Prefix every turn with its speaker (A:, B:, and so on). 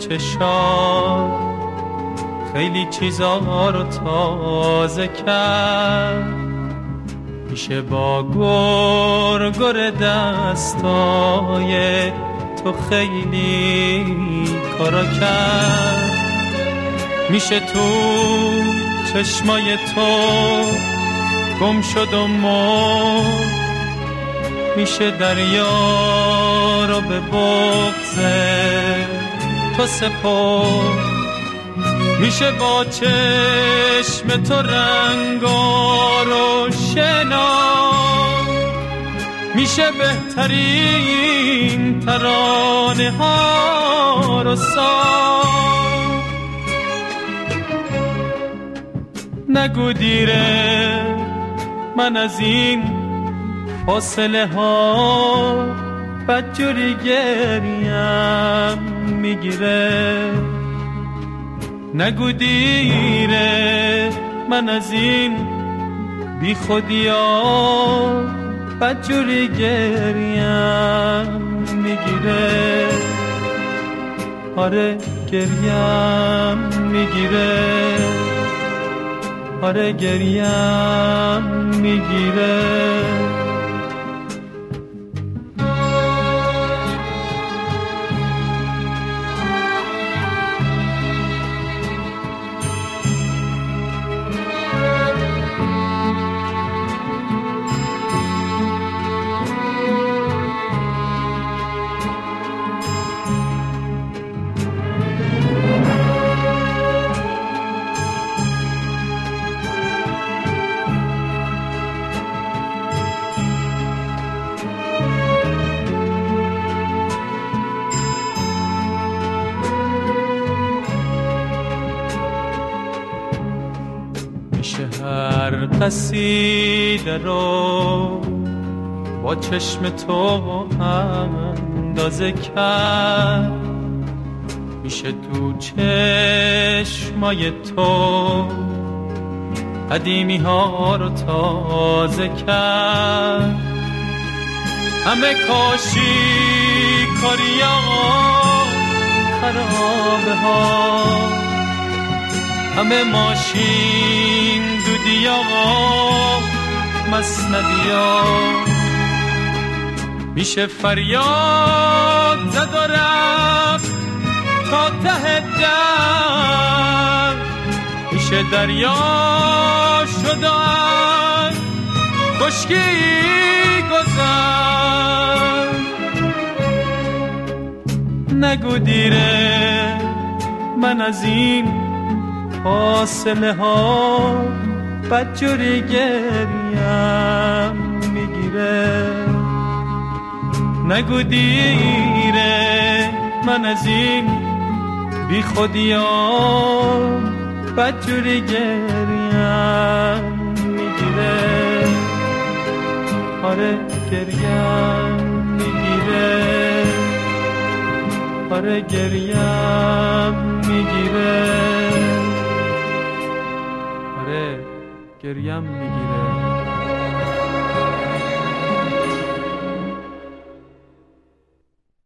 A: چشات خیلی چیزا رو تازه کرد، میشه با گر دستای تو خیلی کارا کرد، میشه تو چشمای تو گم شد و مرد، میشه دریا رو به بغض تو سپرد، میشه با چشم تو رنگا رو شناخت، میشه بهترین ترانه ها رو ساخت. نگو دیره من از این فاصله ها بدجوری گریم میگیره، نگو دیره من از این بی خودی ها بدجوری گریم میگیره، آره گریم میگیره، آره گریم میگیره. هر قصیده رو با چشم تو اندازه کرد، میشه تو چشمای تو قدیمی ها رو تازه کرد، همه کاشی کاریا خرابه ها، همه ماشین دودیا مثنویا، میشه فریاد زد و رفت تا ته در، میشه دریا شد و از خشکی گذر. نگو دیره من از این فاصله ها بدجوری گریم میگیره، نگو دیره من از این بی خودی ها بدجوری گریم میگیره، آره گریم میگیره، آره گریم میگیره، آره گریم میگیره.